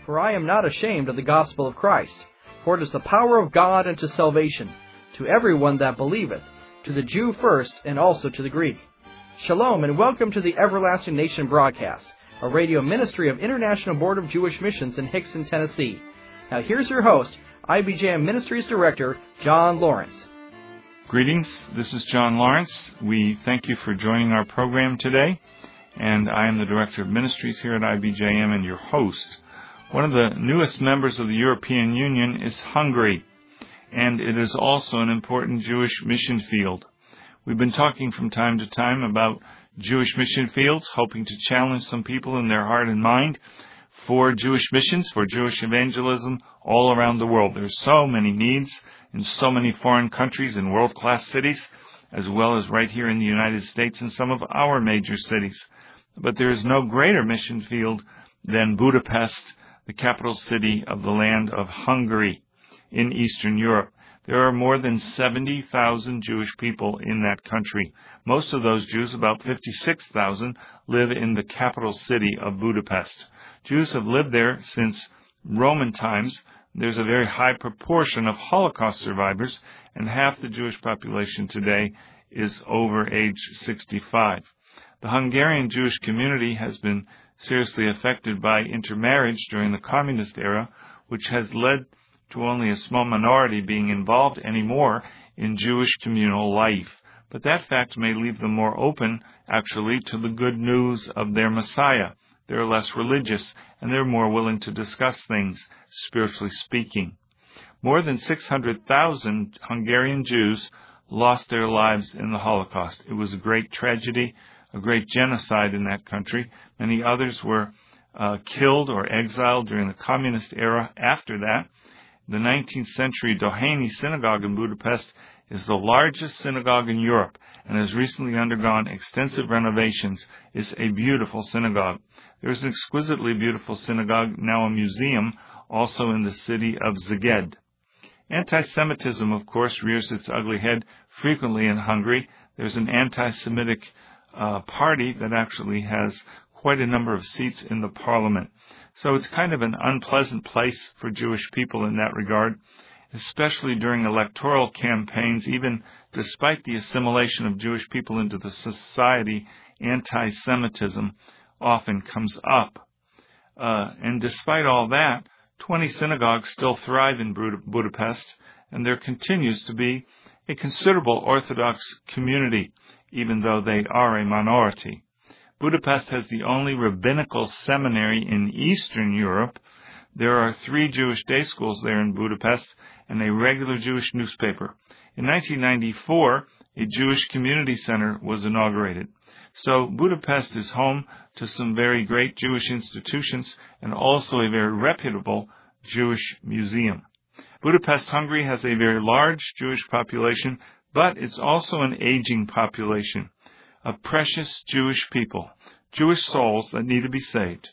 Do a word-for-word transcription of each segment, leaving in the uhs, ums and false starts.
For I am not ashamed of the gospel of Christ, for it is the power of God unto salvation, to everyone that believeth, to the Jew first, and also to the Greek. Shalom, and welcome to the Everlasting Nation broadcast, a radio ministry of International Board of Jewish Missions in Hickson, Tennessee. Now here's your host, I B J M Ministries Director, John Lawrence. Greetings, this is John Lawrence. We thank you for joining our program today, and I am the Director of Ministries here at I B J M and your host. One of the newest members of the European Union is Hungary, and it is also an important Jewish mission field. We've been talking from time to time about Jewish mission fields, hoping to challenge some people in their heart and mind for Jewish missions, for Jewish evangelism all around the world. There's so many needs in so many foreign countries and world-class cities, as well as right here in the United States and some of our major cities. But there is no greater mission field than Budapest, the capital city of the land of Hungary in Eastern Europe. There are more than seventy thousand Jewish people in that country. Most of those Jews, about fifty-six thousand, live in the capital city of Budapest. Jews have lived there since Roman times. There's a very high proportion of Holocaust survivors, and half the Jewish population today is over age sixty-five. The Hungarian Jewish community has been seriously affected by intermarriage during the communist era, which has led to only a small minority being involved anymore in Jewish communal life. But that fact may leave them more open, actually, to the good news of their Messiah. They're less religious, and they're more willing to discuss things, spiritually speaking. More than six hundred thousand Hungarian Jews lost their lives in the Holocaust. It was a great tragedy, a great genocide in that country. Many others were uh, killed or exiled during the communist era after that. The nineteenth century Doheny Synagogue in Budapest is the largest synagogue in Europe and has recently undergone extensive renovations. It's a beautiful synagogue. There's an exquisitely beautiful synagogue, now a museum, also in the city of Szeged. Anti-Semitism, of course, rears its ugly head frequently in Hungary. There's an anti-Semitic uh, party that actually has quite a number of seats in the parliament. So it's kind of an unpleasant place for Jewish people in that regard, especially during electoral campaigns. Even despite the assimilation of Jewish people into the society, anti-Semitism often comes up. Uh, and despite all that, twenty synagogues still thrive in Budapest, and there continues to be a considerable Orthodox community, even though they are a minority. Budapest has the only rabbinical seminary in Eastern Europe. There are three Jewish day schools there in Budapest and a regular Jewish newspaper. In nineteen ninety-four, a Jewish community center was inaugurated. So Budapest is home to some very great Jewish institutions and also a very reputable Jewish museum. Budapest, Hungary has a very large Jewish population, but it's also an aging population of precious Jewish people, Jewish souls that need to be saved.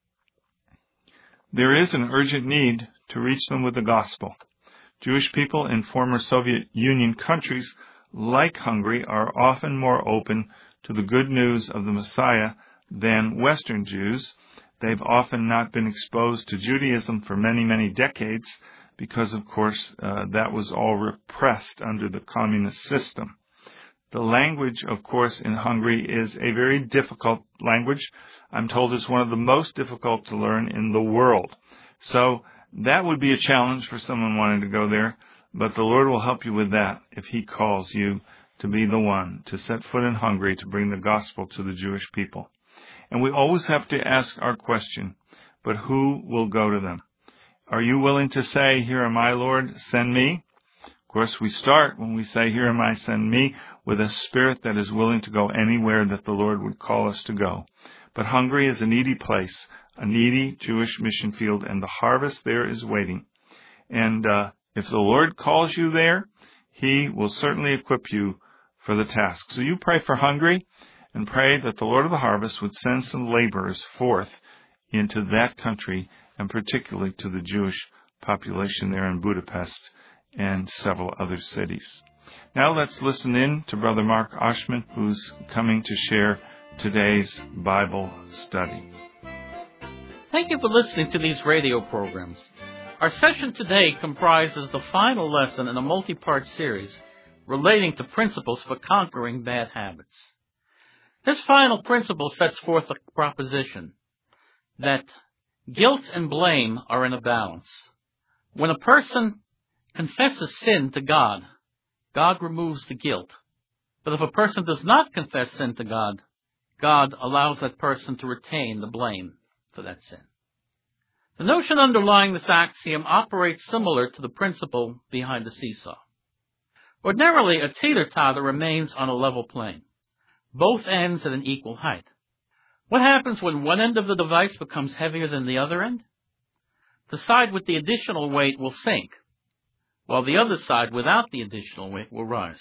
There is an urgent need to reach them with the gospel. Jewish people in former Soviet Union countries like Hungary are often more open to the good news of the Messiah than Western Jews. They've often not been exposed to Judaism for many, many decades because, of course, uh, that was all repressed under the communist system. The language, of course, in Hungary is a very difficult language. I'm told it's one of the most difficult to learn in the world. So that would be a challenge for someone wanting to go there, but the Lord will help you with that if He calls you to be the one to set foot in Hungary to bring the gospel to the Jewish people. And we always have to ask our question, but who will go to them? Are you willing to say, "Here am I, Lord, send me"? Of course, we start when we say, "Here am I, send me," with a spirit that is willing to go anywhere that the Lord would call us to go. But Hungary is a needy place, a needy Jewish mission field, and the harvest there is waiting. And uh, if the Lord calls you there, He will certainly equip you for the task. So you pray for Hungary and pray that the Lord of the harvest would send some laborers forth into that country, and particularly to the Jewish population there in Budapest and several other cities. Now let's listen in to Brother Mark Oshman, who's coming to share today's Bible study. Thank you for listening to these radio programs. Our session today comprises the final lesson in a multi-part series relating to principles for conquering bad habits. This final principle sets forth a proposition that guilt and blame are in a balance. When a person confesses sin to God, God removes the guilt. But if a person does not confess sin to God, God allows that person to retain the blame for that sin. The notion underlying this axiom operates similar to the principle behind the seesaw. Ordinarily, a teeter-totter remains on a level plane, both ends at an equal height. What happens when one end of the device becomes heavier than the other end? The side with the additional weight will sink, while the other side without the additional weight will rise.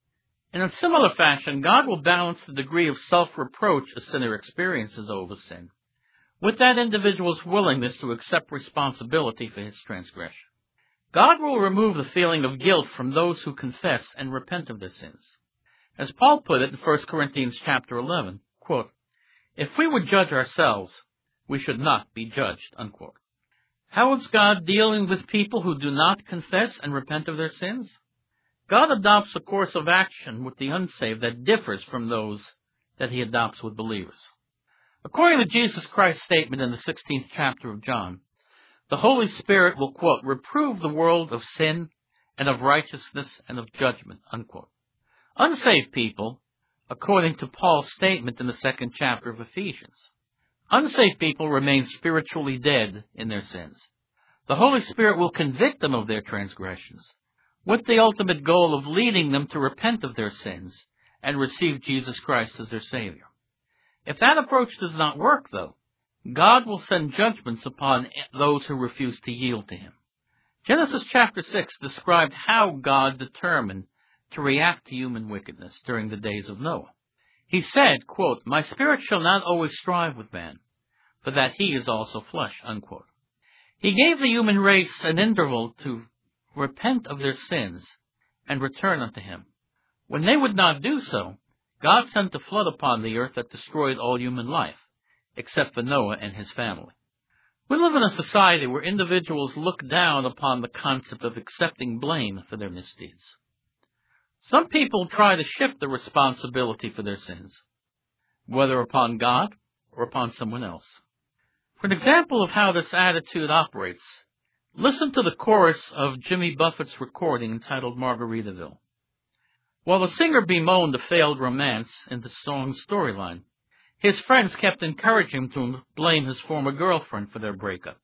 In a similar fashion, God will balance the degree of self-reproach a sinner experiences over sin with that individual's willingness to accept responsibility for his transgression. God will remove the feeling of guilt from those who confess and repent of their sins. As Paul put it in First Corinthians chapter eleven, quote, "If we would judge ourselves, we should not be judged," unquote. How is God dealing with people who do not confess and repent of their sins? God adopts a course of action with the unsaved that differs from those that he adopts with believers. According to Jesus Christ's statement in the sixteenth chapter of John, the Holy Spirit will, quote, "reprove the world of sin and of righteousness and of judgment," unquote. Unsaved people, according to Paul's statement in the second chapter of Ephesians, unsaved people remain spiritually dead in their sins. The Holy Spirit will convict them of their transgressions, with the ultimate goal of leading them to repent of their sins and receive Jesus Christ as their Savior. If that approach does not work, though, God will send judgments upon those who refuse to yield to him. Genesis chapter six described how God determined to react to human wickedness during the days of Noah. He said, quote, "My spirit shall not always strive with man, for that he is also flesh," unquote. He gave the human race an interval to repent of their sins and return unto him. When they would not do so, God sent a flood upon the earth that destroyed all human life, except for Noah and his family. We live in a society where individuals look down upon the concept of accepting blame for their misdeeds. Some people try to shift the responsibility for their sins, whether upon God or upon someone else. For an example of how this attitude operates, listen to the chorus of Jimmy Buffett's recording entitled Margaritaville. While the singer bemoaned a failed romance in the song's storyline, his friends kept encouraging him to blame his former girlfriend for their breakup.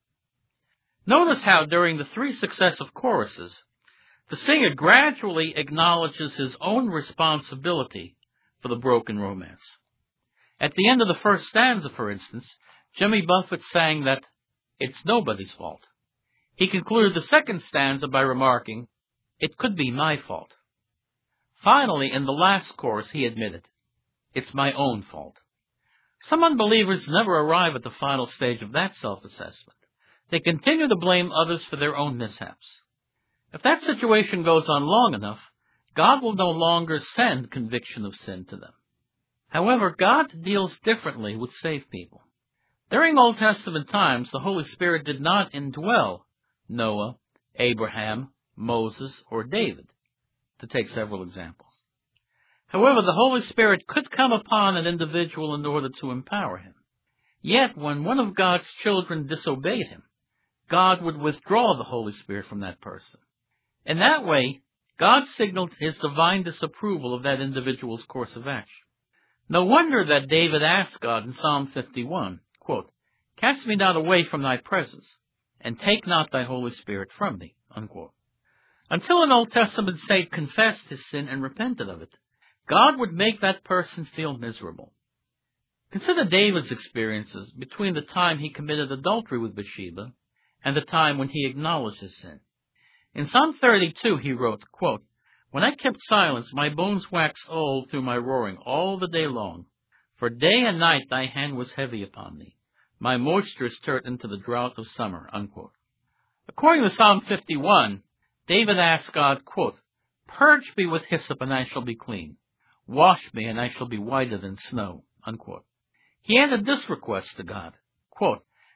Notice how during the three successive choruses, the singer gradually acknowledges his own responsibility for the broken romance. At the end of the first stanza, for instance, Jimmy Buffett sang that it's nobody's fault. He concluded the second stanza by remarking, "It could be my fault." Finally, in the last chorus, he admitted, "It's my own fault." Some unbelievers never arrive at the final stage of that self-assessment. They continue to blame others for their own mishaps. If that situation goes on long enough, God will no longer send conviction of sin to them. However, God deals differently with saved people. During Old Testament times, the Holy Spirit did not indwell Noah, Abraham, Moses, or David, to take several examples. However, the Holy Spirit could come upon an individual in order to empower him. Yet, when one of God's children disobeyed him, God would withdraw the Holy Spirit from that person. In that way, God signaled his divine disapproval of that individual's course of action. No wonder that David asked God in Psalm fifty-one, quote, "Cast me not away from thy presence, and take not thy Holy Spirit from me," unquote. Until an Old Testament saint confessed his sin and repented of it, God would make that person feel miserable. Consider David's experiences between the time he committed adultery with Bathsheba and the time when he acknowledged his sin. In Psalm thirty-two, he wrote, quote, "When I kept silence, my bones waxed old through my roaring all the day long. For day and night thy hand was heavy upon me. My moisture is turned into the drought of summer," unquote. According to Psalm fifty-one, David asked God, quote, "Purge me with hyssop and I shall be clean. Wash me and I shall be whiter than snow," unquote. He added this request to God, quote,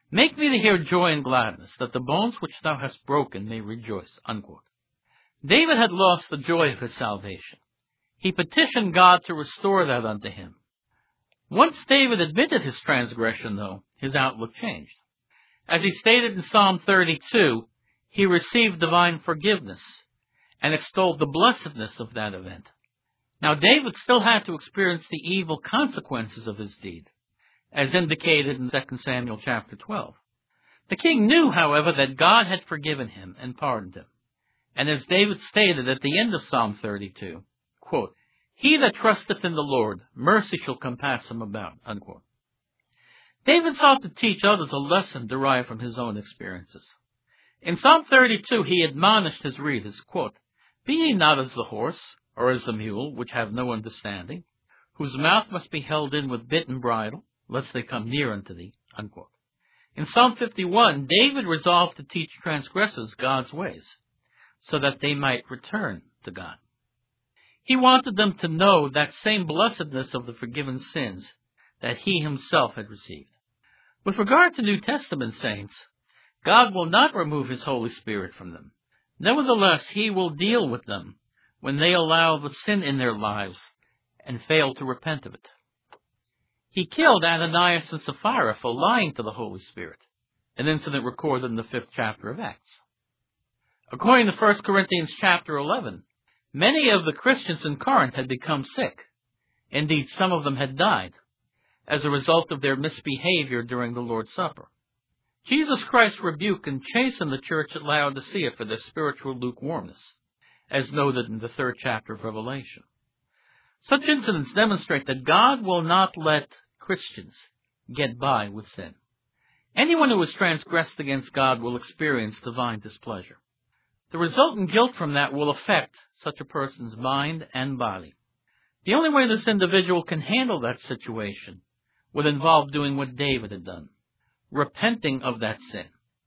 Make me to hear joy and gladness, that the bones which thou hast broken may rejoice. Unquote. David had lost the joy of his salvation. He petitioned God to restore that unto him. Once David admitted his transgression, though, his outlook changed. As he stated in Psalm thirty-two, he received divine forgiveness and extolled the blessedness of that event. Now, David still had to experience the evil consequences of his deed, as indicated in Second Samuel chapter twelve. The king knew, however, that God had forgiven him and pardoned him. And as David stated at the end of Psalm thirty-two, quote, "He that trusteth in the Lord, mercy shall compass him about." Unquote. David sought to teach others a lesson derived from his own experiences. In Psalm thirty-two, he admonished his readers, quote, "Be ye not as the horse, or as the mule, which have no understanding, whose mouth must be held in with bit and bridle, lest they come near unto thee." Unquote. In Psalm fifty-one, David resolved to teach transgressors God's ways, so that they might return to God. He wanted them to know that same blessedness of the forgiven sins that he himself had received. With regard to New Testament saints, God will not remove his Holy Spirit from them. Nevertheless, he will deal with them when they allow the sin in their lives and fail to repent of it. He killed Ananias and Sapphira for lying to the Holy Spirit, an incident recorded in the fifth chapter of Acts. According to First Corinthians chapter eleven, many of the Christians in Corinth had become sick. Indeed, some of them had died as a result of their misbehavior during the Lord's Supper. Jesus Christ rebuked and chastened the church at Laodicea for their spiritual lukewarmness, as noted in the third chapter of Revelation. Such incidents demonstrate that God will not let Christians get by with sin. Anyone who has transgressed against God will experience divine displeasure. The resultant guilt from that will affect such a person's mind and body. The only way this individual can handle that situation would involve doing what David had done, repenting of that sin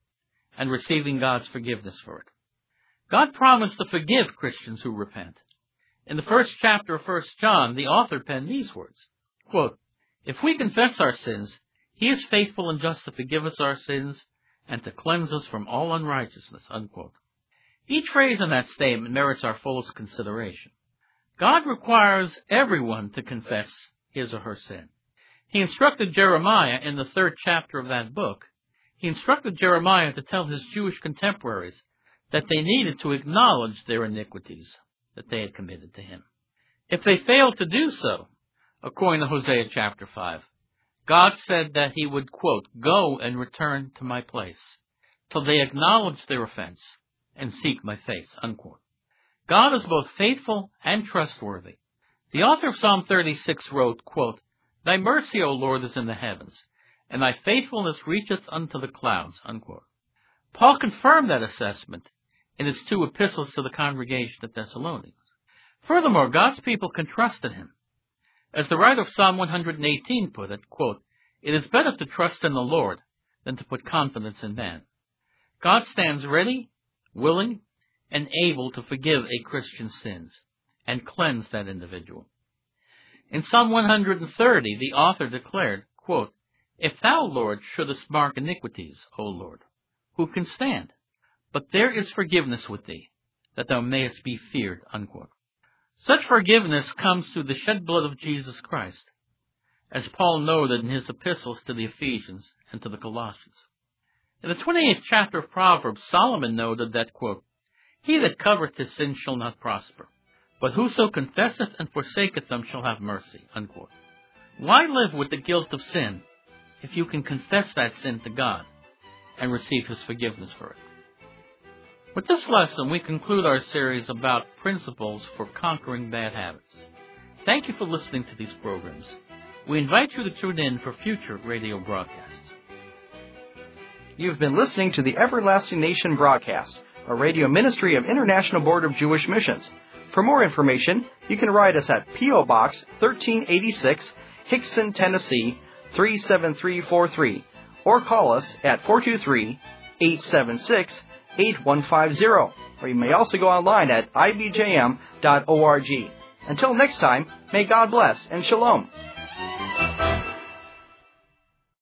and receiving God's forgiveness for it. God promised to forgive Christians who repent. In the first chapter of First John, the author penned these words, quote, "If we confess our sins, he is faithful and just to forgive us our sins and to cleanse us from all unrighteousness." Unquote. Each phrase in that statement merits our fullest consideration. God requires everyone to confess his or her sin. He instructed Jeremiah in the third chapter of that book. He instructed Jeremiah to tell his Jewish contemporaries that they needed to acknowledge their iniquities that they had committed to him. If they failed to do so, according to Hosea chapter five, God said that he would, quote, "Go and return to my place, till they acknowledge their offense and seek my face," unquote. God is both faithful and trustworthy. The author of Psalm thirty-six wrote, quote, "Thy mercy, O Lord, is in the heavens, and thy faithfulness reacheth unto the clouds," unquote. Paul confirmed that assessment in his two epistles to the congregation at Thessalonians. Furthermore, God's people can trust in him. As the writer of Psalm one hundred eighteen put it, quote, "It is better to trust in the Lord than to put confidence in man." God stands ready, willing, and able to forgive a Christian's sins and cleanse that individual. In Psalm one hundred thirty, the author declared, quote, "If thou, Lord, shouldest mark iniquities, O Lord, who can stand? But there is forgiveness with thee, that thou mayest be feared," unquote. Such forgiveness comes through the shed blood of Jesus Christ, as Paul noted in his epistles to the Ephesians and to the Colossians. In the twenty-eighth chapter of Proverbs, Solomon noted that, quote, "He that covereth his sins shall not prosper, but whoso confesseth and forsaketh them shall have mercy," unquote. Why live with the guilt of sin if you can confess that sin to God and receive his forgiveness for it? With this lesson, we conclude our series about principles for conquering bad habits. Thank you for listening to these programs. We invite you to tune in for future radio broadcasts. You've been listening to the Everlasting Nation broadcast, a radio ministry of International Board of Jewish Missions. For more information, you can write us at P O Box thirteen eighty-six, Hickson, Tennessee three seven three four three, or call us at four two three, eight seven six, eight one five zero, or you may also go online at I B J M dot org. Until next time, may God bless and shalom.